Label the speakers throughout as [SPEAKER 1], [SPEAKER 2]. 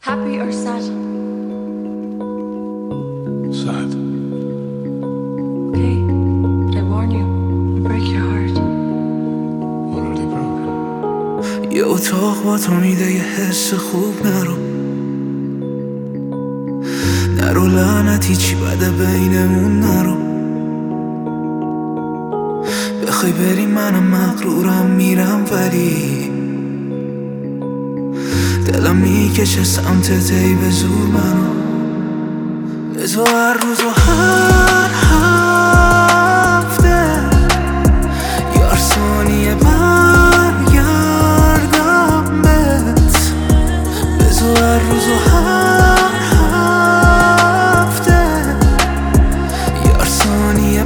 [SPEAKER 1] Happy or sad?
[SPEAKER 2] Sad.
[SPEAKER 1] Okay, but I warn you, I'll break your heart.
[SPEAKER 2] Already broken.
[SPEAKER 3] یه اتاق با تو میده یه حس خوب نرو لعنتی چی بده بینمون نرو بخوای بری منم مغرورم میرم ولی دلم میکشه سمتت ای به زور منو به تو هر روز و هر هفته یار ثانیه برگردم بهت به تو هر روز و هر هفته یار ثانیه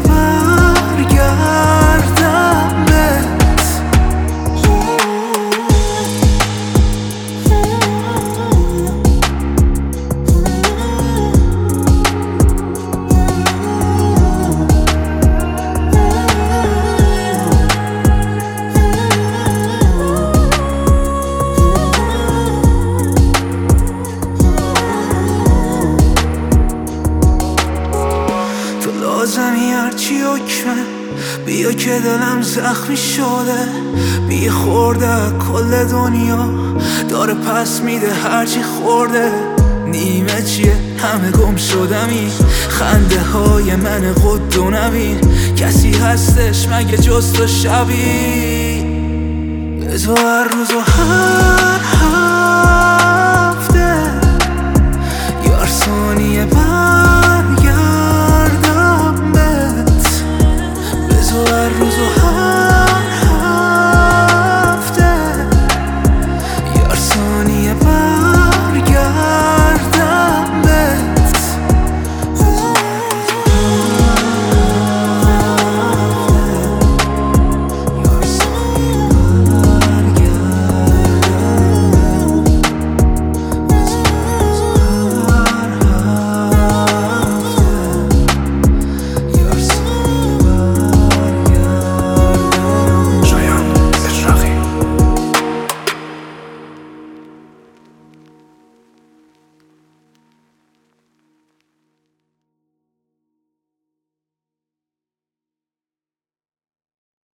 [SPEAKER 3] برگردم بهت لازمی هرچی حکمه بیا که دلم زخمی شده بی خورده کل دنیا داره پس میده هرچی خورده نیمه چیه همه گم شدمی خنده های من قد و نبین کسی هستش مگه جز تو شبیه به تو هر روز و هر